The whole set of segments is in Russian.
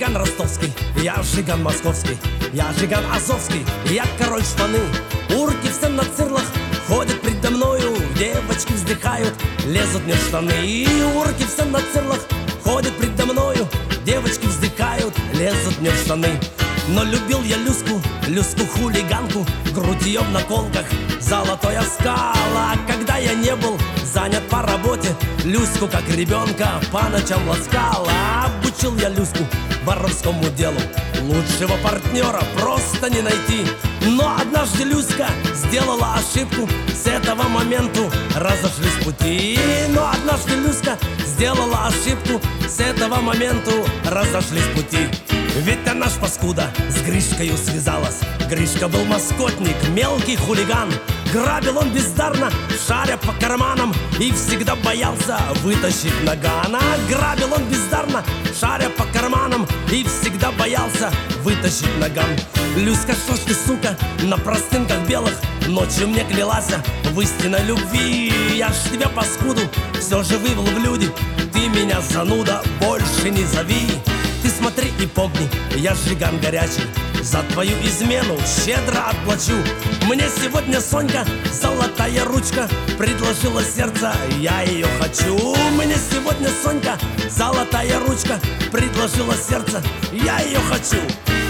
Жиган ростовский, я Жиган московский, я Жиган азовский, я король шпаны. Урки все на цирлах ходят предо мною, девочки вздыхают, лезут мне в штаны. И урки все на цирлах ходят предо мною, девочки вздыхают, лезут мне в штаны. Но любил я Люську, Люську-хулиганку, грудь ее в наколках, золотой оскал. А когда я не был занят по работе, Люську, как ребенка, по ночам ласкал. А обучил я Люську воровскому делу, лучшего партнера просто не найти. Но однажды Люська сделала ошибку, с этого моменту разошлись пути. Но однажды Люська сделала ошибку, с этого моменту разошлись пути. Ведь она ж паскуда с Гришкою связалась. Гришка был маскотник, мелкий хулиган. Грабил он бездарно, шаря по карманам, и всегда боялся вытащить наган. А грабил он бездарно, шаря по карманам, и всегда боялся вытащить наган. Люська, что ж ты, сука, на простынках белых ночью мне клялась в истинной любви. Я ж тебя, паскуду, все же вывел в люди. Ты меня, зануда, больше не зови. Ты смотри и помни, я Жиган горячий, за твою измену щедро отплачу. Мне сегодня Сонька, золотая ручка, предложила сердце, я ее хочу. Мне сегодня Сонька, золотая ручка, предложила сердце, я ее хочу.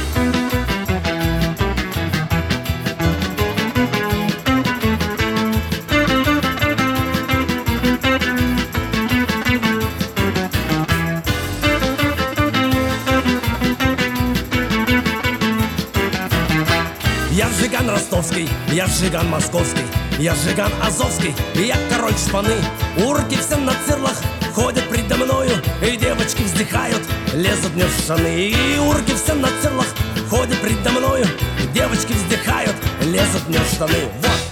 Я Жиган ростовский, я Жиган московский, я Жиган азовский, я король шпаны. Урки все на цирлах ходят предо мною, и девочки вздыхают, лезут мне в штаны. И урки все на цирлах ходят предо мною, девочки вздыхают, лезут мне в штаны. Вот.